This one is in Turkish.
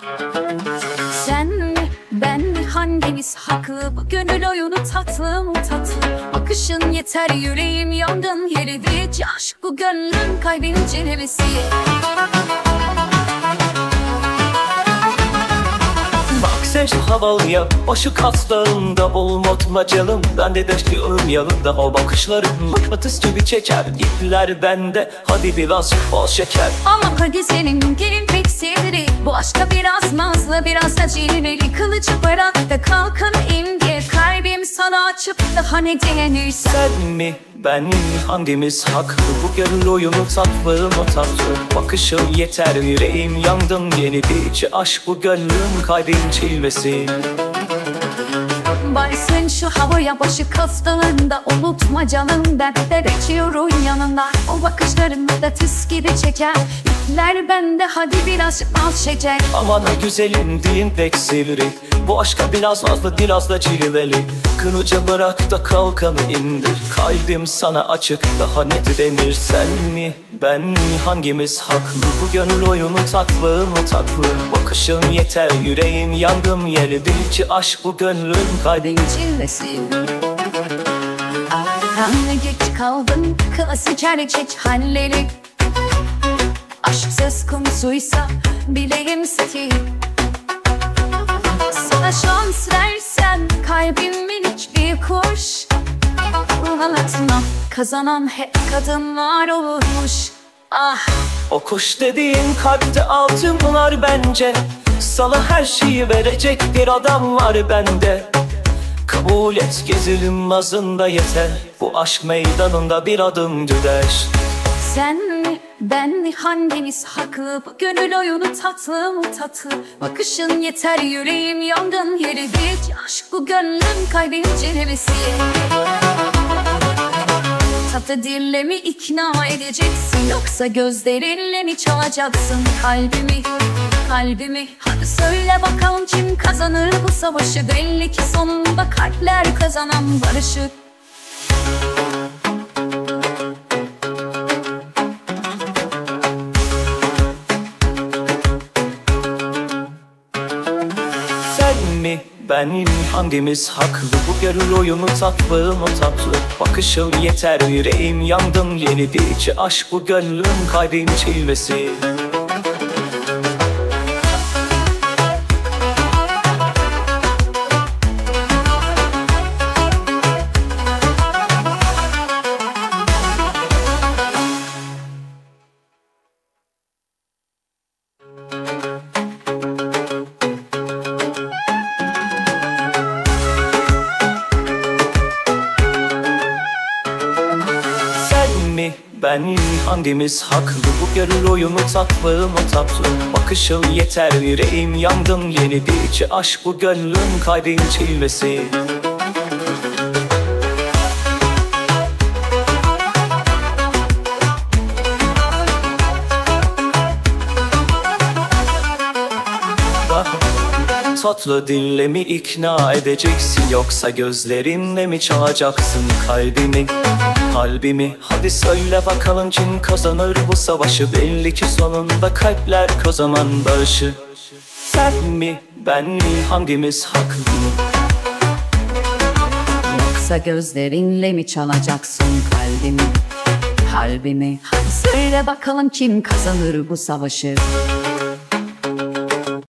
Sen mi, ben mi, hangimiz haklı? Bu gönül oyunu tatlı mı tatlı? Bakışın yeter, yüreğim yangın yeri. Aşk bu gönlüm, kalbim cilvesi. Bak sen şu havalıya, başı kaslarında olmotma canım. Ben de yaşıyorum yanında, o bakışların mıknatıs gibi çeker. İpler bende, hadi biraz bol şeker. Ama hadi senin gelin pek sivri. Bu aşka biraz nazlı, biraz da cilveli. Kılıcı bırak da kalkın indir. Kalbim sana açıp daha ne denirsen. Sen mi, ben mi, hangimiz haklı? Bu gönül oyunu tatlı mı tatlı? Bakışın yeter, yüreğim yandım yeni bir aşk bu gönlüm, kalbim cilvesi. Varsın şu havaya, başı kastığında unutma canım. Ben de geçiyorum yanında, o bakışlarım da tıs gibi çeker. İpler bende, hadi biraz al şeker. Aman ha güzelim, dilin pek sivri. Bu aşka biraz fazla, biraz da cilveli. Kılıcı bırak da kalkanı indir. Kalbim sana açık, daha net denir. Sen mi, ben mi, hangimiz haklı? Bu gönül oyunu tatlı mı tatlı? Bakışın yeter, yüreğim yandım yeri. Bilci aşk bu gönlüm, kalbim Cilvesi. Anne geç kaldın, klası çeç halleri. Aşk söz konusuysa bileyim seti. Sana şans versen kalbimin hiçbir kuş. Anlatma, kazanan hep kadınlar olurmuş. Ah, o kuş dediğin kalpte altınlar bence. Sana her şeyi verecek bir adam var bende. Kabul et, gezelim azında yeter. Bu aşk meydanında bir adım düder. sen mi, ben mi, hangimiz haklı? Bu gönül oyunu tatlı mı tatlı? Bakışın yeter, yüreğim yangın yeri. Bir aşk bu gönlüm, kalbim cilvesi. Tatlı dille mi ikna edeceksin, yoksa gözlerinle mi çalacaksın kalbimi, kalbimi? Hadi söyle bakalım, kim kazanır bu savaşı? Belli ki sonunda kalpler kazanan barışı. Sen mi, ben mi, hangimiz haklı? Bu gönül oyunu tatlı mı tatlı? Bakışın yeter, yüreğim yandım yeni bir aşk bu gönlüm, kalbim cilvesi. Ben mi, hangimiz haklı? Bu gönül oyunu tatlı mı tatlı? Bakışın yeter, yüreğim yandım yeni bir aşk bu gönlüm, kalbim cilvesi. Tatlı dille mi ikna edeceksin, yoksa gözlerinle mi çalacaksın kalbimi, kalbimi? Hadi söyle bakalım, kim kazanır bu savaşı? Belli ki sonunda kalpler kazanan barışı. Sen mi, ben mi, hangimiz haklı? Yoksa gözlerinle mi çalacaksın kalbimi, kalbimi? Hadi söyle bakalım, kim kazanır bu savaşı?